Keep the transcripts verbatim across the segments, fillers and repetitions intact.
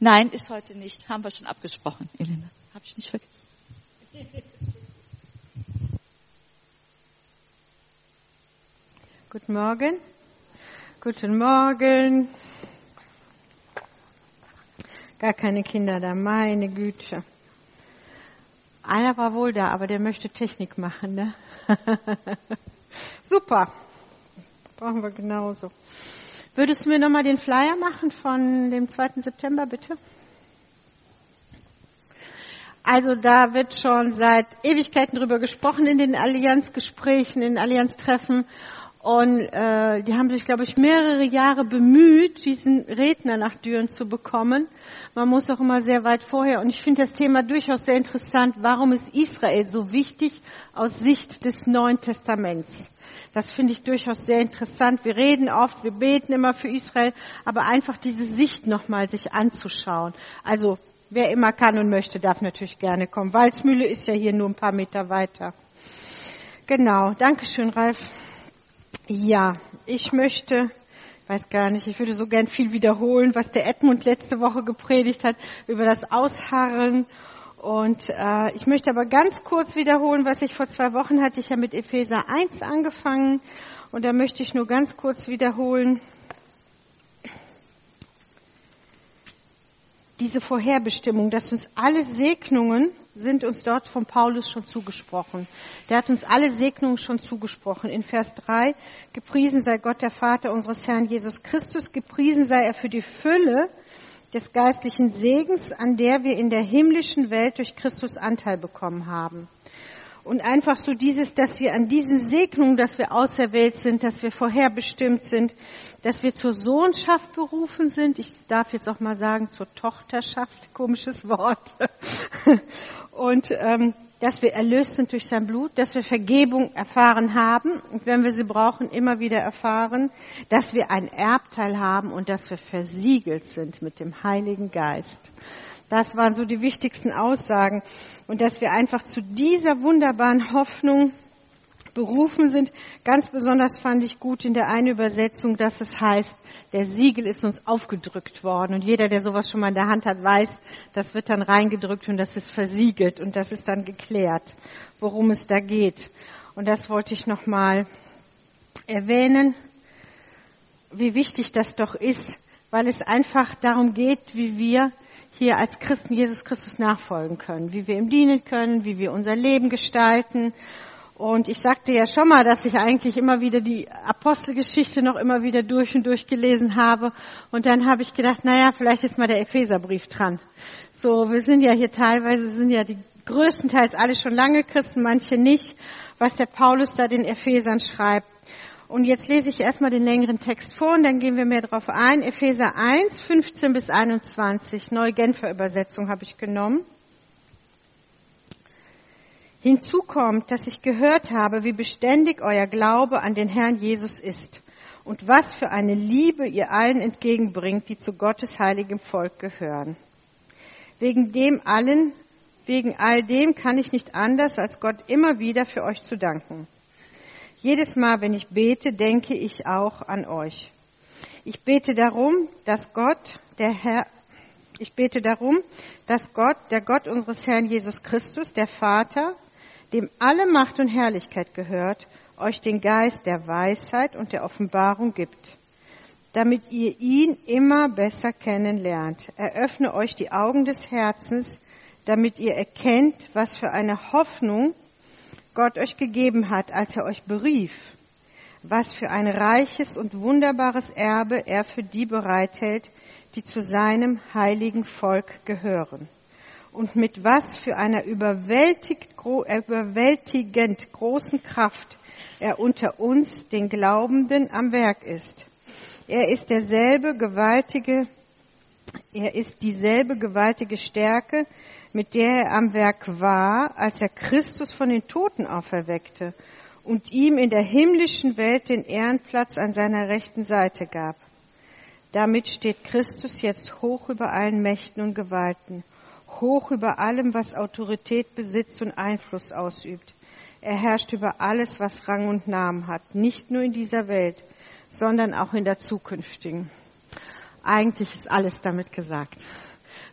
Nein, ist heute nicht. Haben wir schon abgesprochen, Elena. Habe ich nicht vergessen. Guten Morgen. Guten Morgen. Gar keine Kinder da, meine Güte. Einer war wohl da, aber der möchte Technik machen, ne? Super. Brauchen wir genauso. Würdest du mir nochmal den Flyer machen von dem zweiten September, bitte? Also da wird schon seit Ewigkeiten drüber gesprochen in den Allianzgesprächen, in den Allianztreffen. Und äh, die haben sich, glaube ich, mehrere Jahre bemüht, diesen Redner nach Düren zu bekommen. Man muss auch immer sehr weit vorher. Und ich finde das Thema durchaus sehr interessant. Warum ist Israel so wichtig aus Sicht des Neuen Testaments? Das finde ich durchaus sehr interessant. Wir reden oft, wir beten immer für Israel, aber einfach diese Sicht nochmal sich anzuschauen. Also wer immer kann und möchte, darf natürlich gerne kommen. Walzmühle ist ja hier nur ein paar Meter weiter. Genau, Dankeschön, Ralf. Ja, ich möchte, ich weiß gar nicht, ich würde so gern viel wiederholen, was der Edmund letzte Woche gepredigt hat über das Ausharren. Und äh, ich möchte aber ganz kurz wiederholen, was ich vor zwei Wochen hatte. Ich habe mit Epheser eins angefangen und da möchte ich nur ganz kurz wiederholen. Diese Vorherbestimmung, dass uns alle Segnungen sind uns dort von Paulus schon zugesprochen. Der hat uns alle Segnungen schon zugesprochen. In Vers drei, gepriesen sei Gott, der Vater unseres Herrn Jesus Christus, gepriesen sei er für die Fülle des geistlichen Segens, an der wir in der himmlischen Welt durch Christus Anteil bekommen haben. Und einfach so dieses, dass wir an diesen Segnungen, dass wir auserwählt sind, dass wir vorherbestimmt sind, dass wir zur Sohnschaft berufen sind. Ich darf jetzt auch mal sagen, zur Tochterschaft, komisches Wort. Und ähm, dass wir erlöst sind durch sein Blut, dass wir Vergebung erfahren haben und wenn wir sie brauchen, immer wieder erfahren, dass wir ein Erbteil haben und dass wir versiegelt sind mit dem Heiligen Geist. Das waren so die wichtigsten Aussagen. Und dass wir einfach zu dieser wunderbaren Hoffnung berufen sind. Ganz besonders fand ich gut in der einen Übersetzung, dass es heißt, der Siegel ist uns aufgedrückt worden. Und jeder, der sowas schon mal in der Hand hat, weiß, das wird dann reingedrückt und das ist versiegelt. Und das ist dann geklärt, worum es da geht. Und das wollte ich nochmal erwähnen, wie wichtig das doch ist, weil es einfach darum geht, wie wir hier als Christen Jesus Christus nachfolgen können, wie wir ihm dienen können, wie wir unser Leben gestalten. Und ich sagte ja schon mal, dass ich eigentlich immer wieder die Apostelgeschichte noch immer wieder durch und durch gelesen habe. Und dann habe ich gedacht, naja, vielleicht ist mal der Epheserbrief dran. So, wir sind ja hier teilweise, sind ja die größtenteils alle schon lange Christen, manche nicht, was der Paulus da den Ephesern schreibt. Und jetzt lese ich erstmal den längeren Text vor und dann gehen wir mehr drauf ein. Epheser eins, fünfzehn bis einundzwanzig, Neue Genfer Übersetzung habe ich genommen. Hinzu kommt, dass ich gehört habe, wie beständig euer Glaube an den Herrn Jesus ist und was für eine Liebe ihr allen entgegenbringt, die zu Gottes heiligem Volk gehören. Wegen dem allen, wegen all dem kann ich nicht anders, als Gott immer wieder für euch zu danken. Jedes Mal, wenn ich bete, denke ich auch an euch. Ich bete darum, dass Gott, der Herr, ich bete darum, dass Gott, der Gott unseres Herrn Jesus Christus, der Vater, dem alle Macht und Herrlichkeit gehört, euch den Geist der Weisheit und der Offenbarung gibt, damit ihr ihn immer besser kennenlernt. Eröffne euch die Augen des Herzens, damit ihr erkennt, was für eine Hoffnung Gott euch gegeben hat, als er euch berief, was für ein reiches und wunderbares Erbe er für die bereithält, die zu seinem heiligen Volk gehören. Und mit was für einer überwältigend großen Kraft er unter uns, den Glaubenden, am Werk ist. Er ist derselbe gewaltige, er ist dieselbe gewaltige Stärke, mit der er am Werk war, als er Christus von den Toten auferweckte und ihm in der himmlischen Welt den Ehrenplatz an seiner rechten Seite gab. Damit steht Christus jetzt hoch über allen Mächten und Gewalten, hoch über allem, was Autorität besitzt und Einfluss ausübt. Er herrscht über alles, was Rang und Namen hat, nicht nur in dieser Welt, sondern auch in der zukünftigen. Eigentlich ist alles damit gesagt.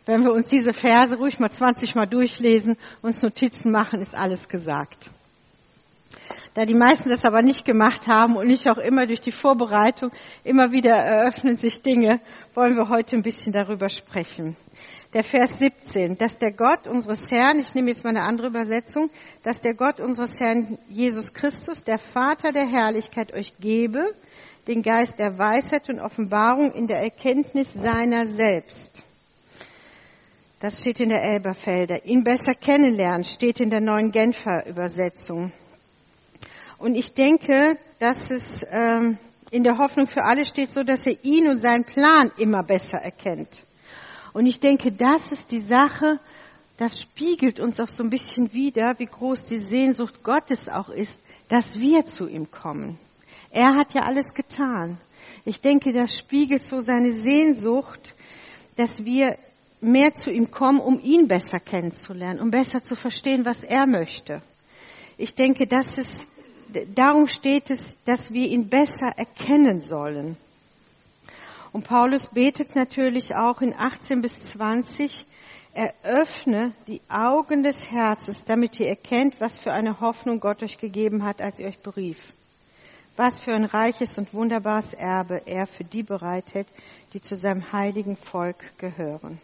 Wenn wir uns diese Verse ruhig mal zwanzig Mal durchlesen, uns Notizen machen, ist alles gesagt. Da die meisten das aber nicht gemacht haben und nicht auch immer durch die Vorbereitung immer wieder eröffnen sich Dinge, wollen wir heute ein bisschen darüber sprechen. Der Vers siebzehn, dass der Gott unseres Herrn, ich nehme jetzt mal eine andere Übersetzung, dass der Gott unseres Herrn Jesus Christus, der Vater der Herrlichkeit, euch gebe, den Geist der Weisheit und Offenbarung in der Erkenntnis seiner selbst. Das steht in der Elberfelder. Ihn besser kennenlernen steht in der neuen Genfer Übersetzung. Und ich denke, dass es ähm, in der Hoffnung für alle steht so, dass er ihn und seinen Plan immer besser erkennt. Und ich denke, das ist die Sache, das spiegelt uns auch so ein bisschen wider, wie groß die Sehnsucht Gottes auch ist, dass wir zu ihm kommen. Er hat ja alles getan. Ich denke, das spiegelt so seine Sehnsucht, dass wir mehr zu ihm kommen, um ihn besser kennenzulernen, um besser zu verstehen, was er möchte. Ich denke, dass es, darum steht es, dass wir ihn besser erkennen sollen. Und Paulus betet natürlich auch in achtzehn bis zwanzig, eröffne die Augen des Herzens, damit ihr erkennt, was für eine Hoffnung Gott euch gegeben hat, als er euch berief. Was für ein reiches und wunderbares Erbe er für die bereitet, die zu seinem heiligen Volk gehören.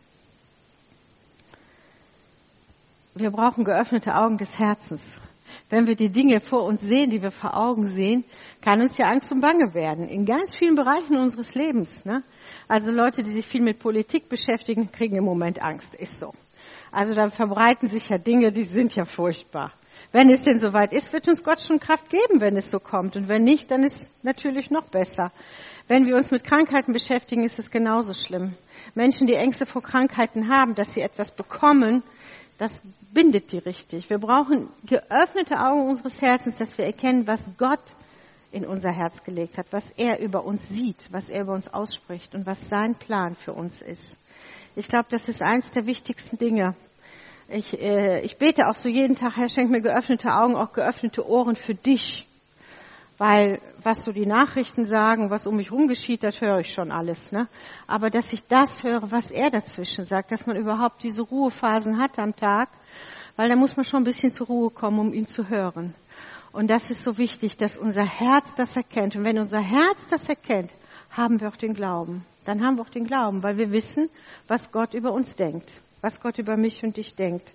Wir brauchen geöffnete Augen des Herzens. Wenn wir die Dinge vor uns sehen, die wir vor Augen sehen, kann uns ja Angst und Bange werden. In ganz vielen Bereichen unseres Lebens. Ne? Also Leute, die sich viel mit Politik beschäftigen, kriegen im Moment Angst. Ist so. Also da verbreiten sich ja Dinge, die sind ja furchtbar. Wenn es denn soweit ist, wird uns Gott schon Kraft geben, wenn es so kommt. Und wenn nicht, dann ist es natürlich noch besser. Wenn wir uns mit Krankheiten beschäftigen, ist es genauso schlimm. Menschen, die Ängste vor Krankheiten haben, dass sie etwas bekommen, das bindet die richtig. Wir brauchen geöffnete Augen unseres Herzens, dass wir erkennen, was Gott in unser Herz gelegt hat, was er über uns sieht, was er über uns ausspricht und was sein Plan für uns ist. Ich glaube, das ist eins der wichtigsten Dinge. Ich, äh, ich bete auch so jeden Tag, Herr, schenk mir geöffnete Augen, auch geöffnete Ohren für dich. Weil was so die Nachrichten sagen, was um mich rum geschieht, das höre ich schon alles. Ne? Aber dass ich das höre, was er dazwischen sagt, dass man überhaupt diese Ruhephasen hat am Tag, weil da muss man schon ein bisschen zur Ruhe kommen, um ihn zu hören. Und das ist so wichtig, dass unser Herz das erkennt. Und wenn unser Herz das erkennt, haben wir auch den Glauben. Dann haben wir auch den Glauben, weil wir wissen, was Gott über uns denkt, was Gott über mich und dich denkt.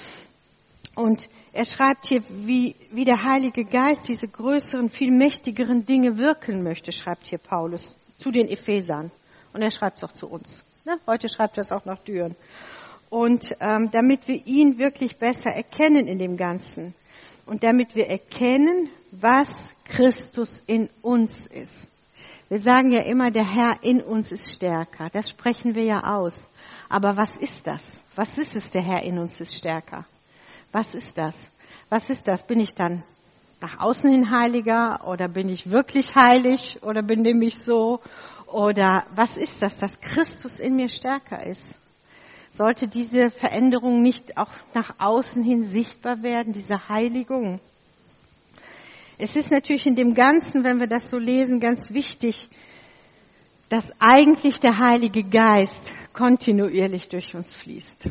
Und er schreibt hier, wie, wie der Heilige Geist diese größeren, viel mächtigeren Dinge wirken möchte, schreibt hier Paulus zu den Ephesern. Und er schreibt es auch zu uns. Ne? Heute schreibt er es auch nach Düren. Und ähm, damit wir ihn wirklich besser erkennen in dem Ganzen. Und damit wir erkennen, was Christus in uns ist. Wir sagen ja immer, der Herr in uns ist stärker. Das sprechen wir ja aus. Aber was ist das? Was ist es, der Herr in uns ist stärker? Was ist das? Was ist das? Bin ich dann nach außen hin heiliger oder bin ich wirklich heilig oder benehme ich so? Oder was ist das, dass Christus in mir stärker ist? Sollte diese Veränderung nicht auch nach außen hin sichtbar werden, diese Heiligung? Es ist natürlich in dem Ganzen, wenn wir das so lesen, ganz wichtig, dass eigentlich der Heilige Geist kontinuierlich durch uns fließt.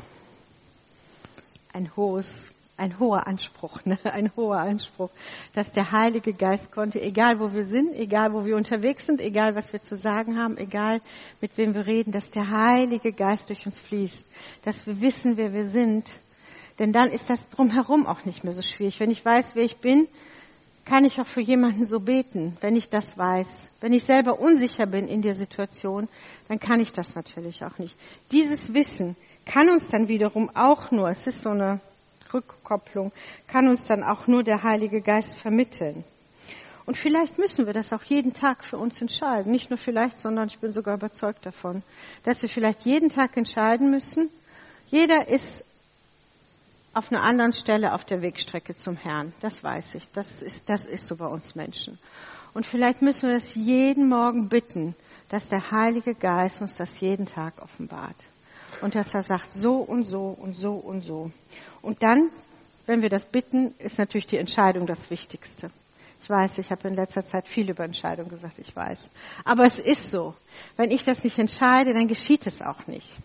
Ein hohes, ein hoher Anspruch, ne? Ein hoher Anspruch, dass der Heilige Geist konnte, egal wo wir sind, egal wo wir unterwegs sind, egal was wir zu sagen haben, egal mit wem wir reden, dass der Heilige Geist durch uns fließt, dass wir wissen, wer wir sind. Denn dann ist das drumherum auch nicht mehr so schwierig. Wenn ich weiß, wer ich bin, kann ich auch für jemanden so beten, wenn ich das weiß. Wenn ich selber unsicher bin in der Situation, dann kann ich das natürlich auch nicht. Dieses Wissen kann uns dann wiederum auch nur, es ist so eine Rückkopplung, kann uns dann auch nur der Heilige Geist vermitteln. Und vielleicht müssen wir das auch jeden Tag für uns entscheiden. Nicht nur vielleicht, sondern ich bin sogar überzeugt davon, dass wir vielleicht jeden Tag entscheiden müssen. Jeder ist auf einer anderen Stelle auf der Wegstrecke zum Herrn. Das weiß ich. Das ist, das ist so bei uns Menschen. Und vielleicht müssen wir das jeden Morgen bitten, dass der Heilige Geist uns das jeden Tag offenbart. Und dass er sagt, so und so und so und so. Und dann, wenn wir das bitten, ist natürlich die Entscheidung das Wichtigste. Ich weiß, ich habe in letzter Zeit viel über Entscheidungen gesagt, ich weiß. Aber es ist so. Wenn ich das nicht entscheide, dann geschieht es auch nicht.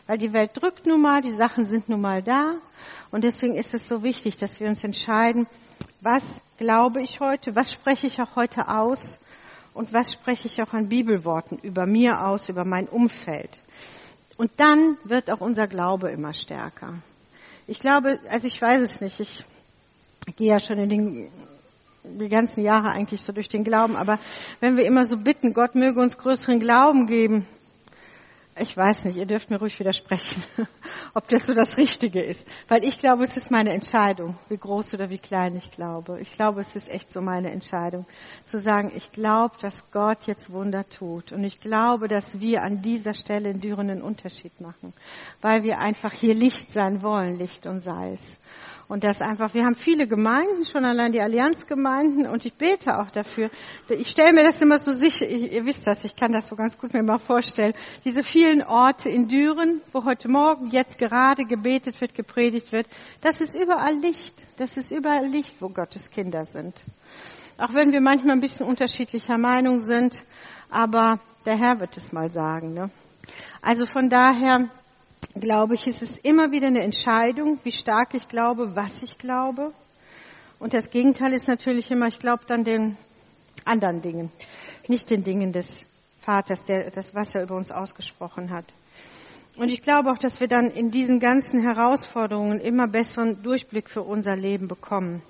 Weil die Welt drückt nun mal, die Sachen sind nun mal da. Und deswegen ist es so wichtig, dass wir uns entscheiden, was glaube ich heute, was spreche ich auch heute aus und was spreche ich auch an Bibelworten über mir aus, über mein Umfeld. Und dann wird auch unser Glaube immer stärker. Ich glaube, also ich weiß es nicht, ich gehe ja schon in den, die ganzen Jahre eigentlich so durch den Glauben, aber wenn wir immer so bitten, Gott möge uns größeren Glauben geben, ich weiß nicht, ihr dürft mir ruhig widersprechen, ob das so das Richtige ist. Weil ich glaube, es ist meine Entscheidung, wie groß oder wie klein ich glaube. Ich glaube, es ist echt so meine Entscheidung, zu sagen, ich glaube, dass Gott jetzt Wunder tut. Und ich glaube, dass wir an dieser Stelle in Düren einen Unterschied machen. Weil wir einfach hier Licht sein wollen, Licht und Salz. Und das einfach, wir haben viele Gemeinden, schon allein die Allianzgemeinden, und ich bete auch dafür. Ich stelle mir das immer so sicher, ihr wisst das, ich kann das so ganz gut mir mal vorstellen, diese vielen Orte in Düren, wo heute Morgen jetzt gerade gebetet wird, gepredigt wird, das ist überall Licht, das ist überall Licht, wo Gottes Kinder sind. Auch wenn wir manchmal ein bisschen unterschiedlicher Meinung sind, aber der Herr wird es mal sagen, ne? Also von daher, glaube ich, ist es immer wieder eine Entscheidung, wie stark ich glaube, was ich glaube. Und das Gegenteil ist natürlich immer, ich glaube dann den anderen Dingen, nicht den Dingen des Vaters, der das, was er über uns ausgesprochen hat. Und ich glaube auch, dass wir dann in diesen ganzen Herausforderungen immer besseren Durchblick für unser Leben bekommen.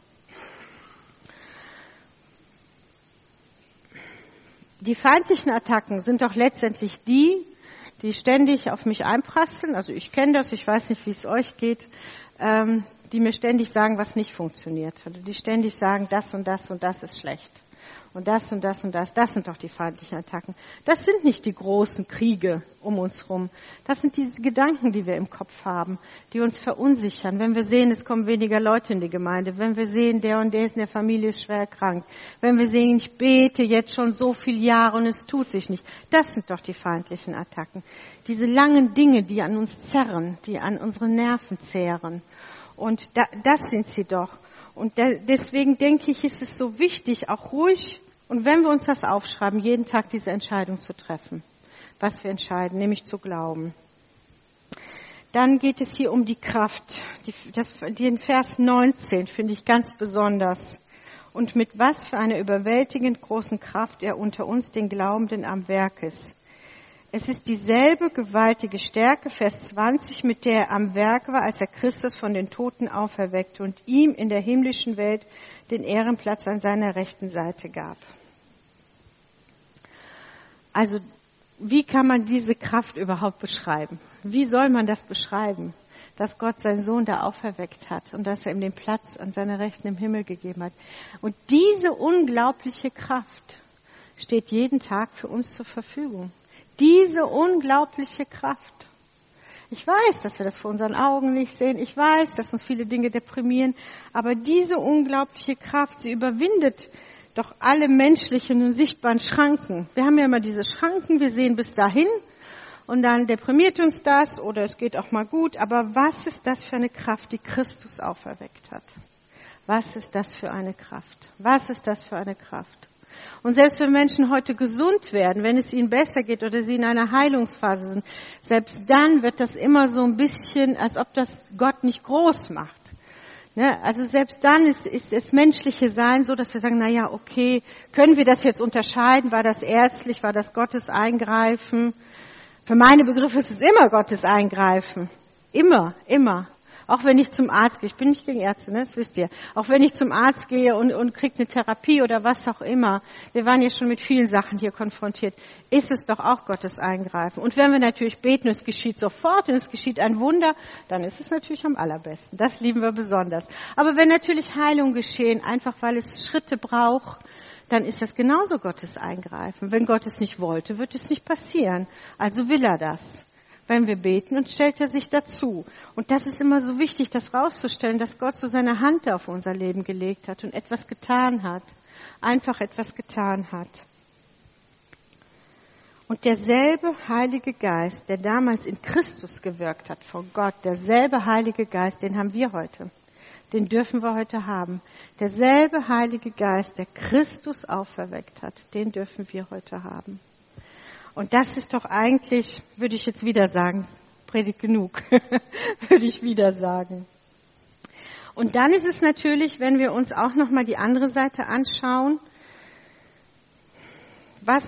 Die feindlichen Attacken sind doch letztendlich die, die ständig auf mich einprasseln, also ich kenne das, ich weiß nicht, wie es euch geht, ähm, die mir ständig sagen, was nicht funktioniert. Also die ständig sagen, das und das und das ist schlecht. Und das und das und das, das sind doch die feindlichen Attacken. Das sind nicht die großen Kriege um uns herum. Das sind diese Gedanken, die wir im Kopf haben, die uns verunsichern. Wenn wir sehen, es kommen weniger Leute in die Gemeinde. Wenn wir sehen, der und der ist in der Familie ist schwer krank. Wenn wir sehen, ich bete jetzt schon so viele Jahre und es tut sich nicht. Das sind doch die feindlichen Attacken. Diese langen Dinge, die an uns zerren, die an unsere Nerven zehren. Und da, das sind sie doch. Und deswegen denke ich, ist es so wichtig, auch ruhig, und wenn wir uns das aufschreiben, jeden Tag diese Entscheidung zu treffen, was wir entscheiden, nämlich zu glauben. Dann geht es hier um die Kraft. Die, das, den Vers neunzehn finde ich ganz besonders. Und mit was für einer überwältigend großen Kraft er unter uns, den Glaubenden, am Werk ist. Es ist dieselbe gewaltige Stärke, Vers zwanzig, mit der er am Werk war, als er Christus von den Toten auferweckte und ihm in der himmlischen Welt den Ehrenplatz an seiner rechten Seite gab. Also, wie kann man diese Kraft überhaupt beschreiben? Wie soll man das beschreiben? Dass Gott seinen Sohn da auferweckt hat und dass er ihm den Platz an seiner Rechten im Himmel gegeben hat. Und diese unglaubliche Kraft steht jeden Tag für uns zur Verfügung. Diese unglaubliche Kraft. Ich weiß, dass wir das vor unseren Augen nicht sehen. Ich weiß, dass uns viele Dinge deprimieren. Aber diese unglaubliche Kraft, sie überwindet doch alle menschlichen und sichtbaren Schranken. Wir haben ja immer diese Schranken, wir sehen bis dahin und dann deprimiert uns das oder es geht auch mal gut. Aber was ist das für eine Kraft, die Christus auferweckt hat? Was ist das für eine Kraft? Was ist das für eine Kraft? Und selbst wenn Menschen heute gesund werden, wenn es ihnen besser geht oder sie in einer Heilungsphase sind, selbst dann wird das immer so ein bisschen, als ob das Gott nicht groß macht. Ne? Also selbst dann ist, ist das menschliche Sein so, dass wir sagen, na ja, okay, können wir das jetzt unterscheiden? War das ärztlich? War das Gottes Eingreifen? Für meine Begriffe ist es immer Gottes Eingreifen. Immer, immer. Auch wenn ich zum Arzt gehe, ich bin nicht gegen Ärzte, ne? Das wisst ihr. Auch wenn ich zum Arzt gehe und, und kriege eine Therapie oder was auch immer, wir waren ja schon mit vielen Sachen hier konfrontiert, ist es doch auch Gottes Eingreifen. Und wenn wir natürlich beten, es geschieht sofort und es geschieht ein Wunder, dann ist es natürlich am allerbesten. Das lieben wir besonders. Aber wenn natürlich Heilung geschehen, einfach weil es Schritte braucht, dann ist das genauso Gottes Eingreifen. Wenn Gott es nicht wollte, wird es nicht passieren. Also will er das. Wenn wir beten, und stellt er sich dazu. Und das ist immer so wichtig, das rauszustellen, dass Gott so seine Hand auf unser Leben gelegt hat und etwas getan hat. Einfach etwas getan hat. Und derselbe Heilige Geist, der damals in Christus gewirkt hat, vor Gott, derselbe Heilige Geist, den haben wir heute. Den dürfen wir heute haben. Derselbe Heilige Geist, der Christus auferweckt hat, den dürfen wir heute haben. Und das ist doch eigentlich, würde ich jetzt wieder sagen, Predigt genug, würde ich wieder sagen. Und dann ist es natürlich, wenn wir uns auch nochmal die andere Seite anschauen, was,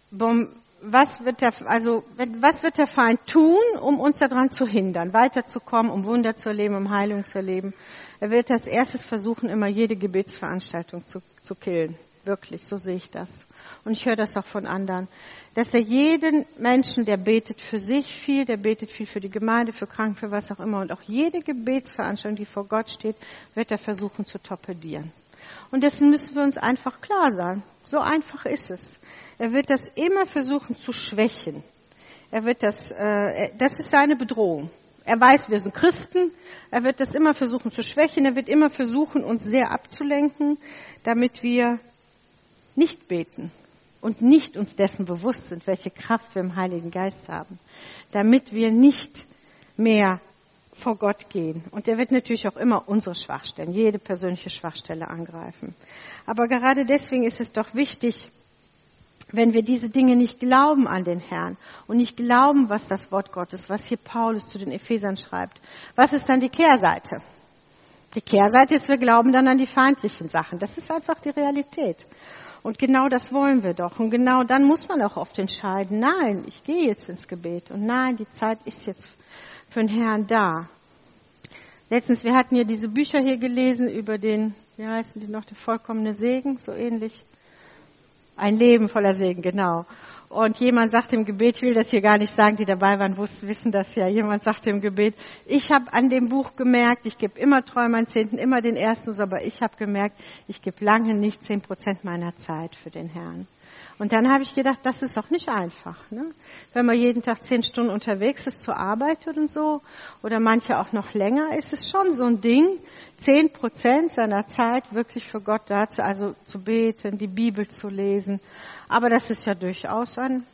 was, wird der, also, was wird der Feind tun, um uns daran zu hindern, weiterzukommen, um Wunder zu erleben, um Heilung zu erleben? Er wird als erstes versuchen, immer jede Gebetsveranstaltung zu, zu killen. Wirklich, so sehe ich das. Und ich höre das auch von anderen. Dass er jeden Menschen, der betet für sich viel, der betet viel für die Gemeinde, für Kranken, für was auch immer. Und auch jede Gebetsveranstaltung, die vor Gott steht, wird er versuchen zu torpedieren. Und dessen müssen wir uns einfach klar sein. So einfach ist es. Er wird das immer versuchen zu schwächen. Er wird das, äh, das ist seine Bedrohung. Er weiß, wir sind Christen. Er wird das immer versuchen zu schwächen. Er wird immer versuchen, uns sehr abzulenken, damit wir nicht beten und nicht uns dessen bewusst sind, welche Kraft wir im Heiligen Geist haben, damit wir nicht mehr vor Gott gehen. Und er wird natürlich auch immer unsere Schwachstellen, jede persönliche Schwachstelle angreifen. Aber gerade deswegen ist es doch wichtig, wenn wir diese Dinge nicht glauben an den Herrn und nicht glauben, was das Wort Gottes, was hier Paulus zu den Ephesern schreibt, was ist dann die Kehrseite? Die Kehrseite ist, wir glauben dann an die feindlichen Sachen. Das ist einfach die Realität. Und genau das wollen wir doch. Und genau dann muss man auch oft entscheiden, nein, ich gehe jetzt ins Gebet. Und nein, die Zeit ist jetzt für den Herrn da. Letztens, wir hatten ja diese Bücher hier gelesen über den, wie heißen die noch, der vollkommene Segen, so ähnlich. Ein Leben voller Segen, genau. Und jemand sagt im Gebet, ich will das hier gar nicht sagen, die dabei waren, wussten, wissen das ja. Jemand sagte im Gebet, ich habe an dem Buch gemerkt, ich gebe immer treu meinen Zehnten, immer den Ersten, aber ich habe gemerkt, ich gebe lange nicht zehn Prozent meiner Zeit für den Herrn. Und dann habe ich gedacht, das ist auch nicht einfach, ne? Wenn man jeden Tag zehn Stunden unterwegs ist zur Arbeit und so, oder manche auch noch länger, ist es schon so ein Ding, zehn Prozent seiner Zeit wirklich für Gott da zu, also zu beten, die Bibel zu lesen. Aber das ist ja durchaus ein,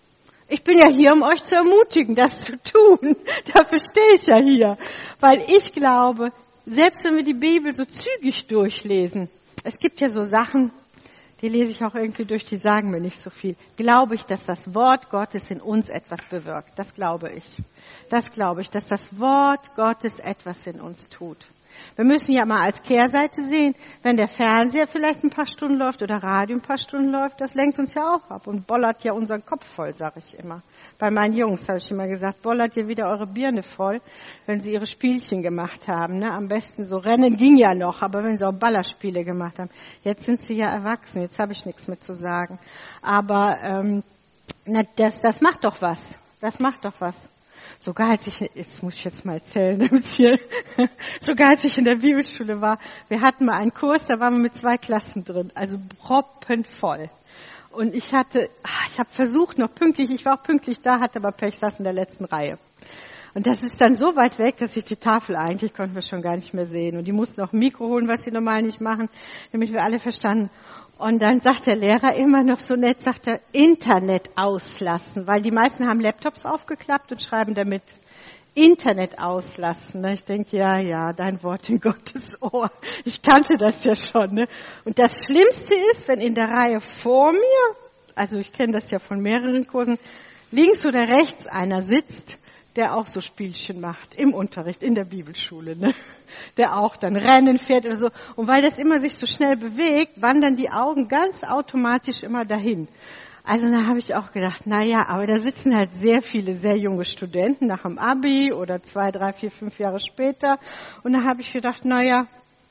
ich bin ja hier, um euch zu ermutigen, das zu tun. Dafür stehe ich ja hier. Weil ich glaube, selbst wenn wir die Bibel so zügig durchlesen, es gibt ja so Sachen, die lese ich auch irgendwie durch, die sagen mir nicht so viel. Glaube ich, dass das Wort Gottes in uns etwas bewirkt. Das glaube ich. Das glaube ich, dass das Wort Gottes etwas in uns tut. Wir müssen ja mal als Kehrseite sehen, wenn der Fernseher vielleicht ein paar Stunden läuft oder Radio ein paar Stunden läuft, das lenkt uns ja auch ab und bollert ja unseren Kopf voll, sage ich immer. Bei meinen Jungs habe ich immer gesagt, bollert ihr wieder eure Birne voll, wenn sie ihre Spielchen gemacht haben. Ne? Am besten so Rennen ging ja noch, aber wenn sie auch Ballerspiele gemacht haben. Jetzt sind sie ja erwachsen, jetzt habe ich nichts mehr zu sagen. Aber ähm, na, das, das macht doch was. Das macht doch was. Sogar als ich, jetzt muss ich jetzt mal erzählen, hier, sogar als ich in der Bibelschule war, wir hatten mal einen Kurs, da waren wir mit zwei Klassen drin, also proppenvoll. Und ich hatte, ich habe versucht noch pünktlich, ich war auch pünktlich da, hatte aber Pech, saß in der letzten Reihe. Und das ist dann so weit weg, dass ich die Tafel eigentlich konnten wir schon gar nicht mehr sehen. Und die mussten auch ein Mikro holen, was sie normal nicht machen, damit wir alle verstanden. Und dann sagt der Lehrer immer noch so nett, sagt er, Internet auslassen, weil die meisten haben Laptops aufgeklappt und schreiben damit Internet auslassen. Ich denke, ja, ja, dein Wort in Gottes Ohr. Ich kannte das ja schon. Ne? Und das Schlimmste ist, wenn in der Reihe vor mir, also ich kenne das ja von mehreren Kursen, links oder rechts einer sitzt, der auch so Spielchen macht im Unterricht, in der Bibelschule, ne? Der auch dann Rennen fährt oder so. Und weil das immer sich so schnell bewegt, wandern die Augen ganz automatisch immer dahin. Also da habe ich auch gedacht, na ja, aber da sitzen halt sehr viele sehr junge Studenten nach dem Abi oder zwei, drei, vier, fünf Jahre später. Und da habe ich gedacht, na ja,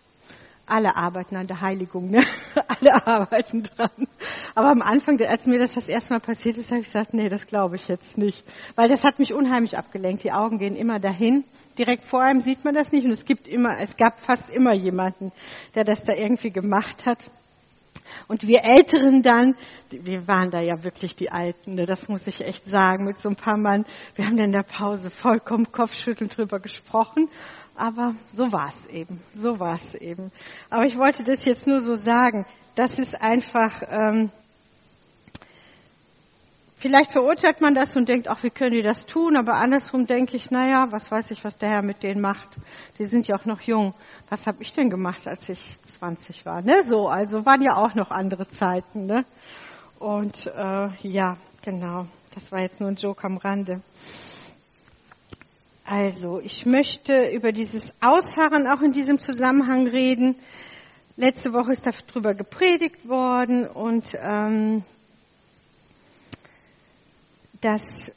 alle arbeiten an der Heiligung, ne? Alle arbeiten dran. Aber am Anfang, als mir das das erste Mal passiert ist, habe ich gesagt, nee, das glaube ich jetzt nicht. Weil das hat mich unheimlich abgelenkt. Die Augen gehen immer dahin. Direkt vor einem sieht man das nicht. Und es gibt immer, es gab fast immer jemanden, der das da irgendwie gemacht hat. Und wir Älteren dann, wir waren da ja wirklich die Alten, ne? Das muss ich echt sagen, mit so ein paar Mann. Wir haben dann in der Pause vollkommen kopfschüttelnd drüber gesprochen. Aber so war es eben, so war es eben. Aber ich wollte das jetzt nur so sagen, das ist einfach, ähm, vielleicht verurteilt man das und denkt, ach, wie können die das tun? Aber andersrum denke ich, naja, was weiß ich, was der Herr mit denen macht. Die sind ja auch noch jung. Was habe ich denn gemacht, als ich zwanzig war? Ne? So, also waren ja auch noch andere Zeiten. Ne? Und äh, ja, genau, das war jetzt nur ein Joke am Rande. Also, ich möchte über dieses Ausharren auch in diesem Zusammenhang reden. Letzte Woche ist darüber gepredigt worden und ähm, dass,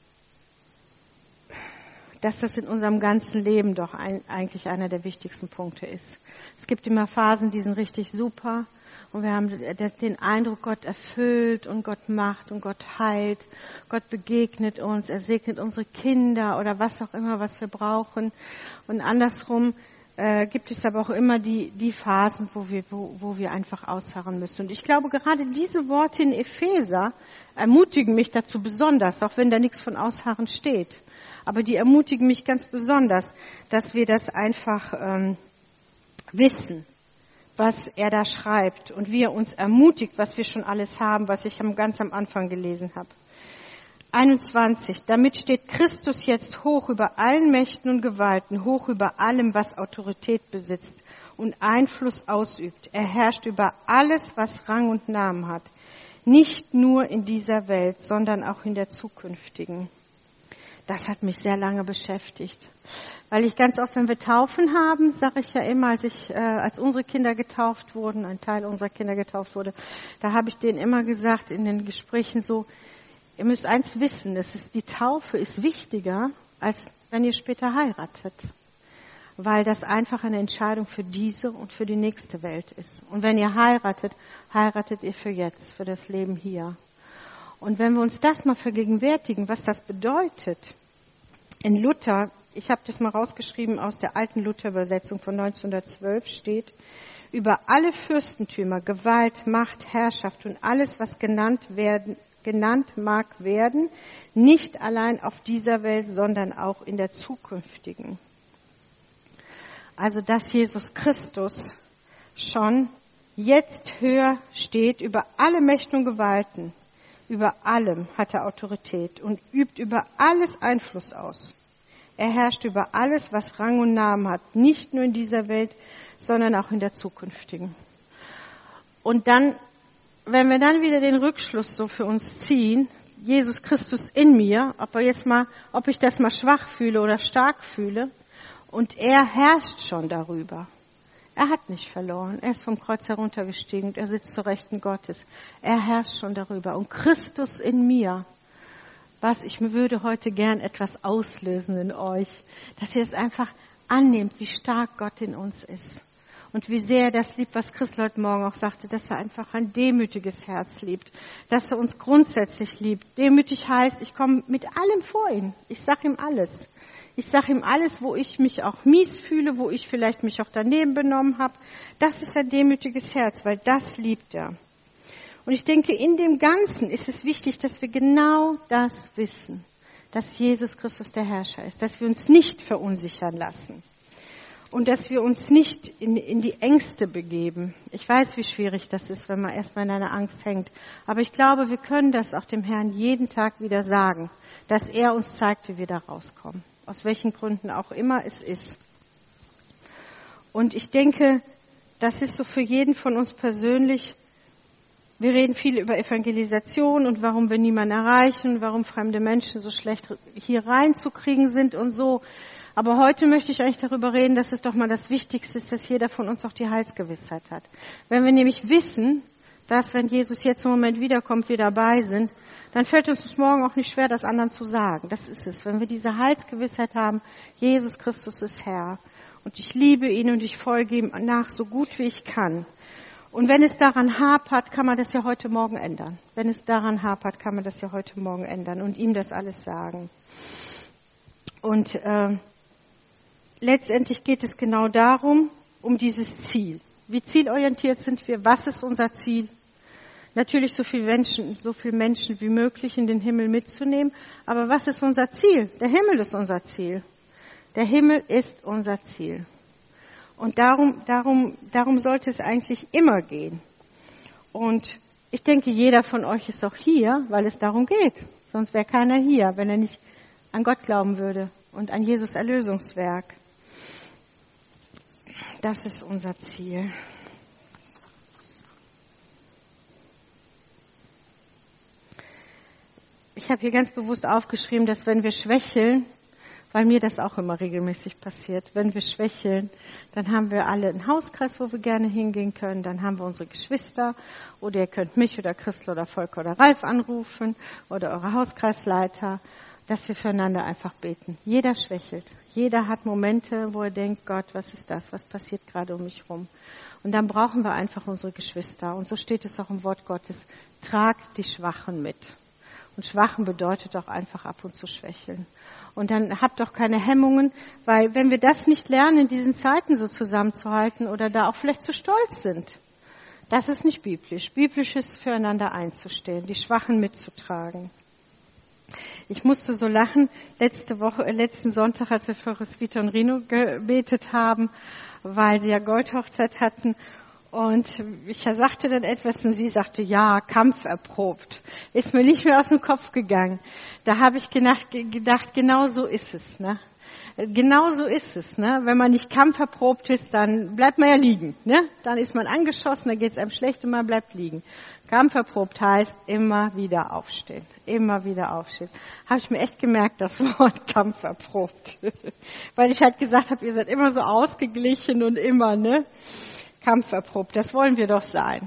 dass das in unserem ganzen Leben doch ein, eigentlich einer der wichtigsten Punkte ist. Es gibt immer Phasen, die sind richtig super und wir haben den Eindruck, Gott erfüllt und Gott macht und Gott heilt. Gott begegnet uns, er segnet unsere Kinder oder was auch immer, was wir brauchen. Und andersrum äh, gibt es aber auch immer die, die Phasen, wo wir, wo, wo wir einfach ausharren müssen. Und ich glaube, gerade diese Worte in Epheser ermutigen mich dazu besonders, auch wenn da nichts von Ausharren steht. Aber die ermutigen mich ganz besonders, dass wir das einfach ähm, wissen, was er da schreibt und wie er uns ermutigt, was wir schon alles haben, was ich ganz am Anfang gelesen habe. einundzwanzig. Damit steht Christus jetzt hoch über allen Mächten und Gewalten, hoch über allem, was Autorität besitzt und Einfluss ausübt. Er herrscht über alles, was Rang und Namen hat. Nicht nur in dieser Welt, sondern auch in der zukünftigen. Das hat mich sehr lange beschäftigt. Weil ich ganz oft, wenn wir Taufen haben, sage ich ja immer, als ich, äh, als unsere Kinder getauft wurden, ein Teil unserer Kinder getauft wurde, da habe ich denen immer gesagt in den Gesprächen so, ihr müsst eins wissen, das ist, die Taufe ist wichtiger, als wenn ihr später heiratet. Weil das einfach eine Entscheidung für diese und für die nächste Welt ist. Und wenn ihr heiratet, heiratet ihr für jetzt, für das Leben hier. Und wenn wir uns das mal vergegenwärtigen, was das bedeutet, in Luther, ich habe das mal rausgeschrieben aus der alten Luther-Übersetzung von neunzehnhundertzwölf, steht, über alle Fürstentümer, Gewalt, Macht, Herrschaft und alles, was genannt werden, genannt mag werden, nicht allein auf dieser Welt, sondern auch in der zukünftigen. Also, dass Jesus Christus schon jetzt höher steht über alle Mächte und Gewalten. Über allem hat er Autorität und übt über alles Einfluss aus. Er herrscht über alles, was Rang und Namen hat, nicht nur in dieser Welt, sondern auch in der zukünftigen. Und dann, wenn wir dann wieder den Rückschluss so für uns ziehen, Jesus Christus in mir, ob er jetzt mal, ob ich das mal schwach fühle oder stark fühle, und er herrscht schon darüber. Er hat nicht verloren. Er ist vom Kreuz heruntergestiegen und er sitzt zur Rechten Gottes. Er herrscht schon darüber. Und Christus in mir, was ich mir würde heute gern etwas auslösen in euch, dass ihr es einfach annehmt, wie stark Gott in uns ist. Und wie sehr er das liebt, was Christel heute Morgen auch sagte, dass er einfach ein demütiges Herz liebt, dass er uns grundsätzlich liebt. Demütig heißt, ich komme mit allem vor ihn. Ich sage ihm alles. Ich sage ihm alles, wo ich mich auch mies fühle, wo ich vielleicht mich auch daneben benommen habe. Das ist ein demütiges Herz, weil das liebt er. Und ich denke, in dem Ganzen ist es wichtig, dass wir genau das wissen, dass Jesus Christus der Herrscher ist, dass wir uns nicht verunsichern lassen und dass wir uns nicht in, in die Ängste begeben. Ich weiß, wie schwierig das ist, wenn man erstmal in einer Angst hängt. Aber ich glaube, wir können das auch dem Herrn jeden Tag wieder sagen, dass er uns zeigt, wie wir da rauskommen. Aus welchen Gründen auch immer es ist. Und ich denke, das ist so für jeden von uns persönlich. Wir reden viel über Evangelisation und warum wir niemanden erreichen, warum fremde Menschen so schlecht hier reinzukriegen sind und so. Aber heute möchte ich eigentlich darüber reden, dass es doch mal das Wichtigste ist, dass jeder von uns auch die Heilsgewissheit hat. Wenn wir nämlich wissen, dass, wenn Jesus jetzt im Moment wiederkommt, wir dabei sind, dann fällt uns das morgen auch nicht schwer, das anderen zu sagen. Das ist es. Wenn wir diese Heilsgewissheit haben, Jesus Christus ist Herr und ich liebe ihn und ich folge ihm nach so gut wie ich kann. Und wenn es daran hapert, kann man das ja heute Morgen ändern. Wenn es daran hapert, kann man das ja heute Morgen ändern und ihm das alles sagen. Und äh, letztendlich geht es genau darum, um dieses Ziel. Wie zielorientiert sind wir? Was ist unser Ziel? Natürlich so viele Menschen, so viele Menschen wie möglich in den Himmel mitzunehmen. Aber was ist unser Ziel? Der Himmel ist unser Ziel. Der Himmel ist unser Ziel. Und darum, darum, darum sollte es eigentlich immer gehen. Und ich denke, jeder von euch ist auch hier, weil es darum geht. Sonst wäre keiner hier, wenn er nicht an Gott glauben würde und an Jesus Erlösungswerk. Das ist unser Ziel. Ich habe hier ganz bewusst aufgeschrieben, dass wenn wir schwächeln, weil mir das auch immer regelmäßig passiert. Wenn wir schwächeln, dann haben wir alle einen Hauskreis, wo wir gerne hingehen können. Dann haben wir unsere Geschwister oder ihr könnt mich oder Christel oder Volker oder Ralf anrufen oder eure Hauskreisleiter, dass wir füreinander einfach beten. Jeder schwächelt. Jeder hat Momente, wo er denkt, Gott, was ist das? Was passiert gerade um mich rum? Und dann brauchen wir einfach unsere Geschwister. Und so steht es auch im Wort Gottes. Tragt die Schwachen mit. Und Schwachen bedeutet auch einfach ab und zu schwächeln. Und dann habt doch keine Hemmungen, weil wenn wir das nicht lernen, in diesen Zeiten so zusammenzuhalten oder da auch vielleicht zu stolz sind, das ist nicht biblisch. Biblisch ist, füreinander einzustehen, die Schwachen mitzutragen. Ich musste so lachen, letzte Woche, äh, letzten Sonntag, als wir für Roswitha und Rino gebetet haben, weil sie ja Goldhochzeit hatten. Und ich sagte dann etwas und sie sagte, ja, kampferprobt. Ist mir nicht mehr aus dem Kopf gegangen. Da habe ich gedacht, gedacht, genau so ist es, ne? Genau so ist es, ne? Wenn man nicht kampferprobt ist, dann bleibt man ja liegen, ne? Dann ist man angeschossen, dann geht es einem schlecht und man bleibt liegen. Kampferprobt heißt immer wieder aufstehen, immer wieder aufstehen. Habe ich mir echt gemerkt, das Wort kampferprobt. Weil ich halt gesagt habe, ihr seid immer so ausgeglichen und immer, ne? Kampferprobt, das wollen wir doch sein.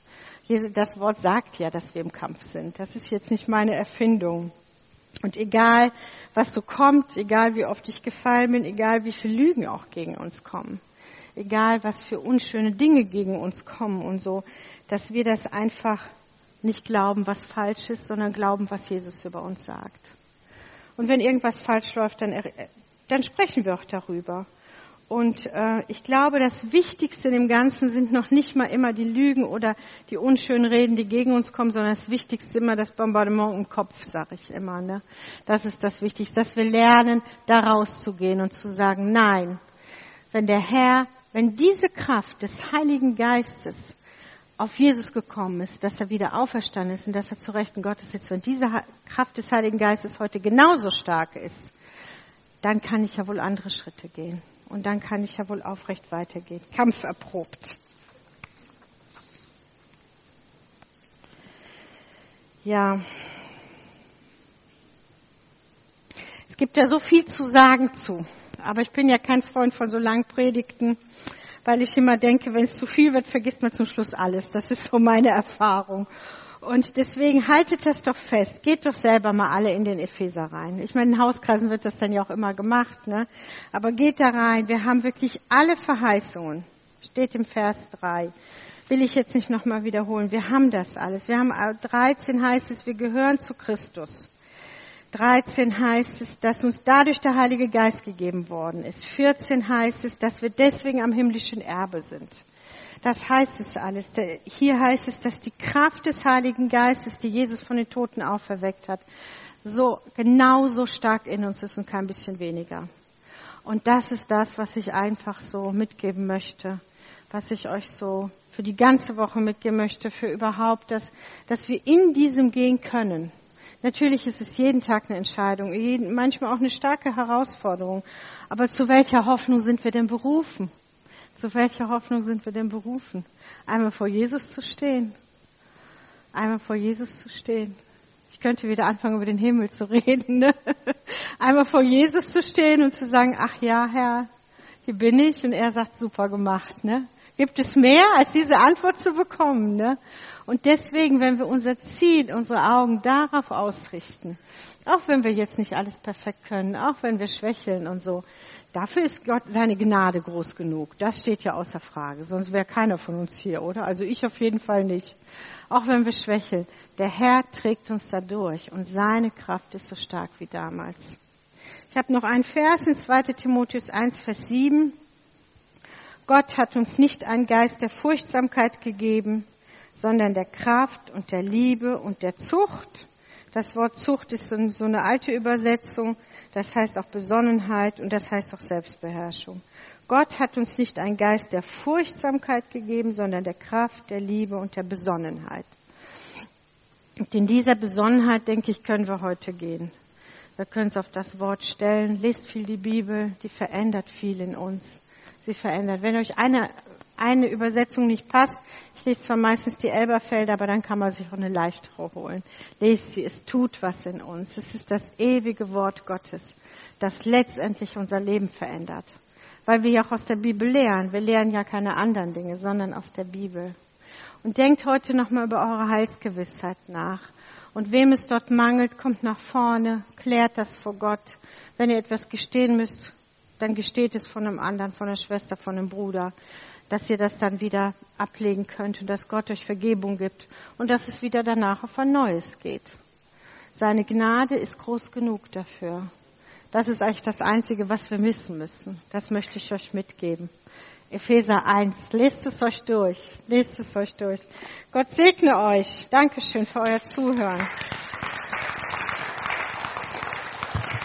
Das Wort sagt ja, dass wir im Kampf sind. Das ist jetzt nicht meine Erfindung. Und egal, was so kommt, egal wie oft ich gefallen bin, egal wie viele Lügen auch gegen uns kommen, egal was für unschöne Dinge gegen uns kommen und so, dass wir das einfach nicht glauben, was falsch ist, sondern glauben, was Jesus über uns sagt. Und wenn irgendwas falsch läuft, dann, dann sprechen wir auch darüber. Und äh, ich glaube, das Wichtigste in dem Ganzen sind noch nicht mal immer die Lügen oder die unschönen Reden, die gegen uns kommen, sondern das Wichtigste ist immer das Bombardement im Kopf, sage ich immer. Ne? Das ist das Wichtigste, dass wir lernen, da rauszugehen und zu sagen, nein, wenn der Herr, wenn diese Kraft des Heiligen Geistes auf Jesus gekommen ist, dass er wieder auferstanden ist und dass er zu Rechten Gottes sitzt, wenn diese Kraft des Heiligen Geistes heute genauso stark ist, dann kann ich ja wohl andere Schritte gehen. Und dann kann ich ja wohl aufrecht weitergehen. Kampferprobt. Ja. Es gibt ja so viel zu sagen zu. Aber ich bin ja kein Freund von so langen Predigten, weil ich immer denke, wenn es zu viel wird, vergisst man zum Schluss alles. Das ist so meine Erfahrung. Und deswegen haltet das doch fest. Geht doch selber mal alle in den Epheser rein. Ich meine, in Hauskreisen wird das dann ja auch immer gemacht, ne? Aber geht da rein. Wir haben wirklich alle Verheißungen. Steht im Vers drei. Will ich jetzt nicht nochmal wiederholen. Wir haben das alles. Wir haben dreizehn heißt es, wir gehören zu Christus. dreizehn heißt es, dass uns dadurch der Heilige Geist gegeben worden ist. vierzehn heißt es, dass wir deswegen am himmlischen Erbe sind. Das heißt es alles. Hier heißt es, dass die Kraft des Heiligen Geistes, die Jesus von den Toten auferweckt hat, so genauso stark in uns ist und kein bisschen weniger. Und das ist das, was ich einfach so mitgeben möchte, was ich euch so für die ganze Woche mitgeben möchte, für überhaupt, dass, dass wir in diesem gehen können. Natürlich ist es jeden Tag eine Entscheidung, jeden, manchmal auch eine starke Herausforderung. Aber zu welcher Hoffnung sind wir denn berufen? Zu welcher Hoffnung sind wir denn berufen? Einmal vor Jesus zu stehen. Einmal vor Jesus zu stehen. Ich könnte wieder anfangen, über den Himmel zu reden. Ne? Einmal vor Jesus zu stehen und zu sagen, ach ja, Herr, hier bin ich. Und er sagt, super gemacht. Ne? Gibt es mehr, als diese Antwort zu bekommen? Ne? Und deswegen, wenn wir unser Ziel, unsere Augen darauf ausrichten, auch wenn wir jetzt nicht alles perfekt können, auch wenn wir schwächeln und so, dafür ist Gott seine Gnade groß genug. Das steht ja außer Frage. Sonst wäre keiner von uns hier, oder? Also ich auf jeden Fall nicht. Auch wenn wir schwächeln. Der Herr trägt uns da durch. Und seine Kraft ist so stark wie damals. Ich habe noch einen Vers in zweiter Timotheus eins, Vers sieben. Gott hat uns nicht einen Geist der Furchtsamkeit gegeben, sondern der Kraft und der Liebe und der Zucht. Das Wort Zucht ist so, so eine alte Übersetzung. Das heißt auch Besonnenheit und das heißt auch Selbstbeherrschung. Gott hat uns nicht einen Geist der Furchtsamkeit gegeben, sondern der Kraft, der Liebe und der Besonnenheit. Und in dieser Besonnenheit, denke ich, können wir heute gehen. Wir können uns auf das Wort stellen. Lest viel die Bibel, die verändert viel in uns. Sie verändert. Wenn euch eine, eine Übersetzung nicht passt, ich lese zwar meistens die Elberfelder, aber dann kann man sich auch eine leichtere holen. Lest sie, es tut was in uns. Es ist das ewige Wort Gottes, das letztendlich unser Leben verändert. Weil wir ja auch aus der Bibel lernen. Wir lernen ja keine anderen Dinge, sondern aus der Bibel. Und denkt heute nochmal über eure Heilsgewissheit nach. Und wem es dort mangelt, kommt nach vorne, klärt das vor Gott. Wenn ihr etwas gestehen müsst, dann gesteht es von einem anderen, von einer Schwester, von einem Bruder, dass ihr das dann wieder ablegen könnt und dass Gott euch Vergebung gibt und dass es wieder danach auf ein Neues geht. Seine Gnade ist groß genug dafür. Das ist eigentlich das Einzige, was wir wissen müssen. Das möchte ich euch mitgeben. Epheser eins, lest es euch durch, lest es euch durch. Gott segne euch. Dankeschön für euer Zuhören.